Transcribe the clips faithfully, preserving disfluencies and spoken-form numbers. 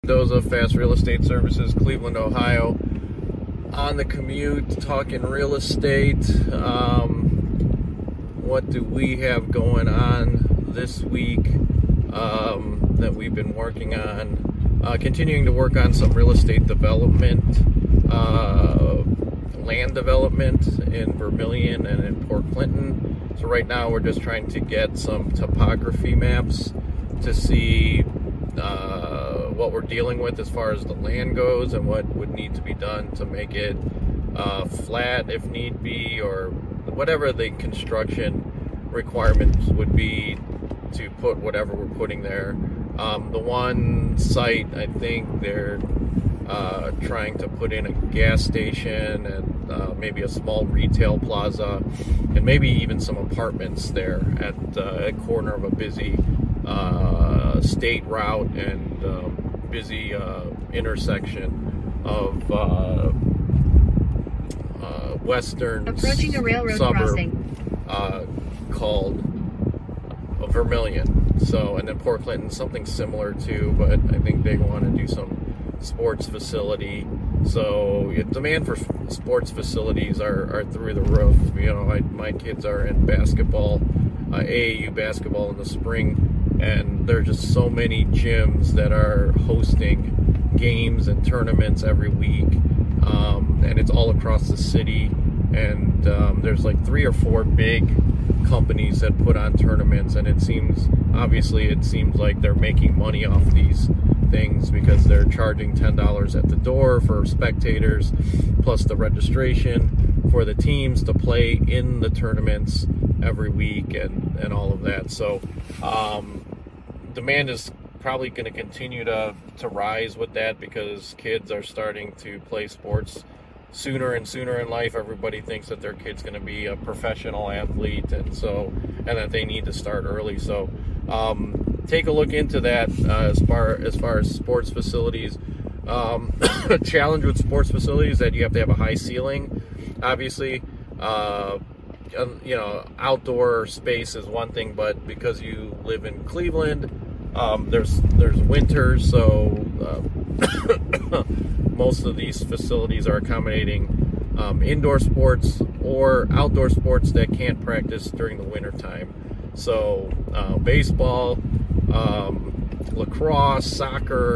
Mendoza, Fast Real Estate Services, Cleveland, Ohio. On the commute, talking real estate. Um, what do we have going on this week um, that we've been working on? Uh, continuing to work on some real estate development, uh, land development in Vermillion and in Port Clinton. So right now we're just trying to get some topography maps to see uh, what we're dealing with as far as the land goes and what would need to be done to make it uh, flat if need be, or whatever the construction requirements would be to put whatever we're putting there. Um, the one site, I think they're uh, trying to put in a gas station and uh, maybe a small retail plaza and maybe even some apartments there at uh, a corner of a busy uh, state route and um, busy uh, intersection of uh, uh, western approaching a railroad suburb crossing uh, called uh, Vermillion. So, and then Port Clinton, something similar too, but I think they want to do some sports facility. So yeah, demand for sports facilities are, are through the roof. You know, I, my kids are in basketball, uh, A A U basketball in the spring, and there are just so many gyms that are hosting games and tournaments every week, um, and it's all across the city. And um, there's like three or four big companies that put on tournaments, and it seems, obviously it seems like they're making money off these things because they're charging ten dollars at the door for spectators, plus the registration for the teams to play in the tournaments every week, and, and all of that. So um, demand is probably going to continue to, to rise with that because kids are starting to play sports sooner and sooner in life. Everybody thinks that their kid's going to be a professional athlete, and so and that they need to start early. So um, take a look into that uh, as far as far as sports facilities. Um, challenge with sports facilities that you have to have a high ceiling. Obviously, uh, you know, outdoor space is one thing, but because you live in Cleveland, um, there's there's winters, so. Uh, most of these facilities are accommodating um, indoor sports or outdoor sports that can't practice during the winter time. So uh, baseball, um, lacrosse, soccer,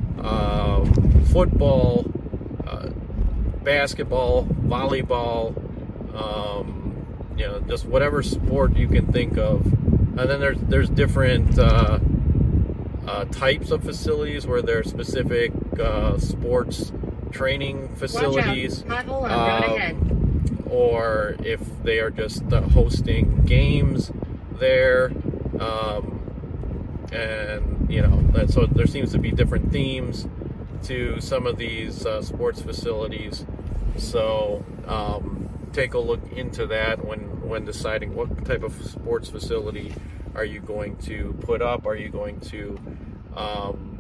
um, football, uh, basketball, volleyball, um, you know, just whatever sport you can think of. And then there's there's different uh, uh, types of facilities where there are specific uh, sports training facilities, Pothole on road ahead. um, or if they are just uh, hosting games there, um, and you know, that, so there seems to be different themes to some of these uh, sports facilities. So um, take a look into that when when deciding what type of sports facility are you going to put up. Are you going to um,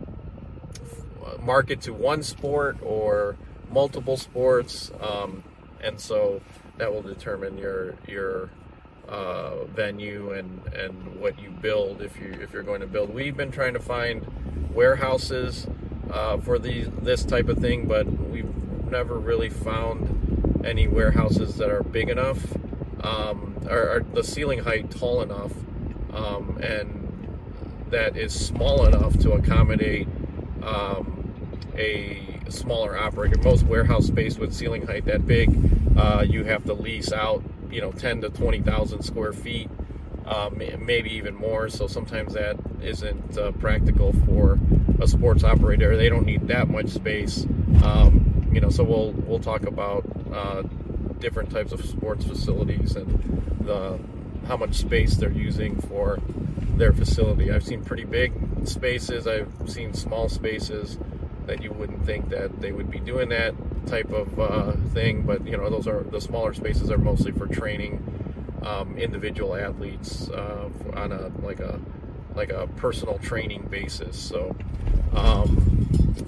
market to one sport or multiple sports? Um, and so that will determine your your uh, venue and and what you build if you if you're going to build. We've been trying to find warehouses uh, for these this type of thing, but we've never really found any warehouses that are big enough, um, or, or the ceiling height tall enough, um, and that is small enough to accommodate um, a smaller operator. Most warehouse space with ceiling height that big, uh, you have to lease out, you know, ten to twenty thousand square feet, um, maybe even more. So sometimes that isn't uh, practical for a sports operator. They don't need that much space, um, you know. So we'll we'll talk about uh, different types of sports facilities and the how much space they're using for their facility. I've seen pretty big spaces. I've seen small spaces that you wouldn't think that they would be doing that type of uh, thing, but you know, those are the smaller spaces are mostly for training um, individual athletes uh, on a like a like a personal training basis. So um,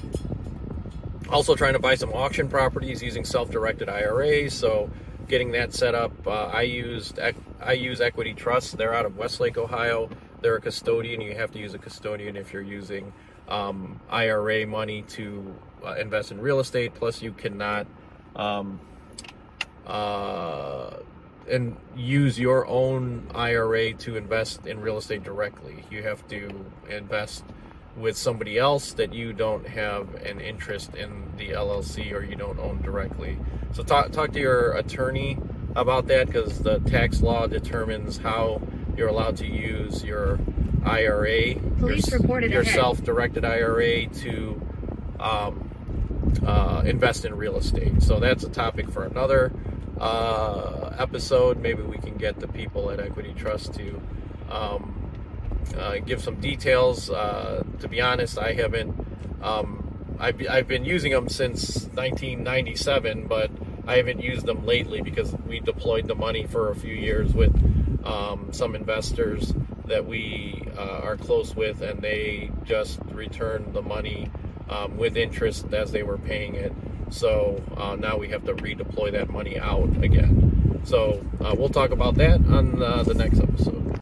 also trying to buy some auction properties using self-directed I R As. So getting that set up. Uh, I used I use Equity Trust. They're out of Westlake, Ohio. They're a custodian. You have to use a custodian if you're using um, I R A money to uh, invest in real estate. Plus, you cannot um, uh, and use your own I R A to invest in real estate directly. You have to invest with somebody else that you don't have an interest in the L L C or you don't own directly. So talk talk to your attorney about that, because the tax law determines how you're allowed to use your I R A, Police your, reported your ahead. self-directed I R A to um, uh, invest in real estate. So that's a topic for another uh, episode. Maybe we can get the people at Equity Trust to um, uh, give some details. Uh, to be honest, I haven't. Um, I've, I've been using them since nineteen ninety-seven, but I haven't used them lately because we deployed the money for a few years with um, some investors that we uh, are close with, and they just returned the money um, with interest as they were paying it. So uh, now we have to redeploy that money out again. So uh, we'll talk about that on uh, the next episode.